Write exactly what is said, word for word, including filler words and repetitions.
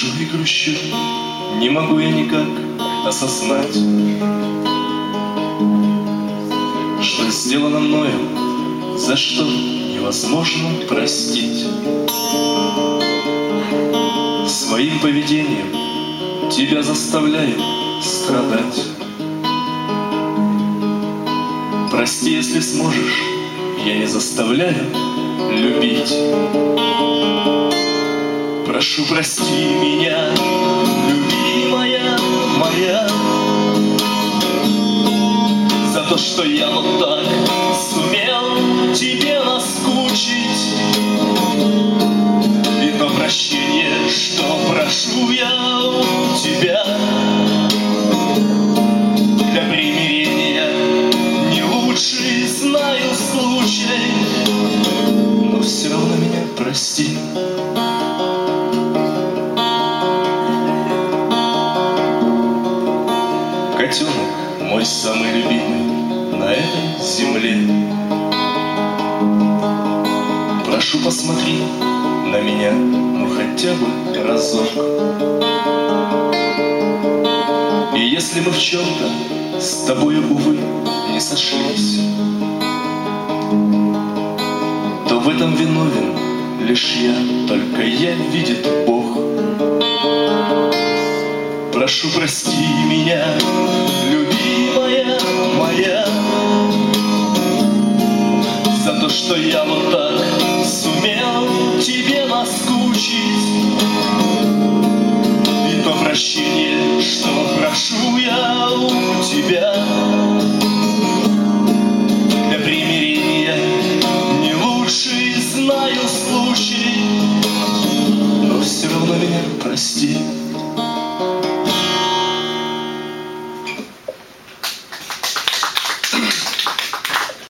Сижу и грущу, не могу я никак осознать, что сделано мною, за что невозможно простить. Своим поведением тебя заставляю страдать. Прости, если сможешь, я не заставляю любить. Прошу, прости меня, любимая моя, за то, что я вот так сумел тебе наскучить. И то прощение, что прошу я у тебя, для примирения не лучший знаю случай, но все равно меня прости. Котенок мой самый любимый на этой земле, прошу, посмотри на меня, ну хотя бы разок. И если мы в чем-то с тобою, увы, не сошлись, то в этом виновен лишь я, только я, видит Бог. Прошу, прости меня, любимая моя, за то, что я вот так сумел тебе наскучить. И то прощение, что прошу я у тебя, для примирения не лучший знаю случай, но все равно меня прости.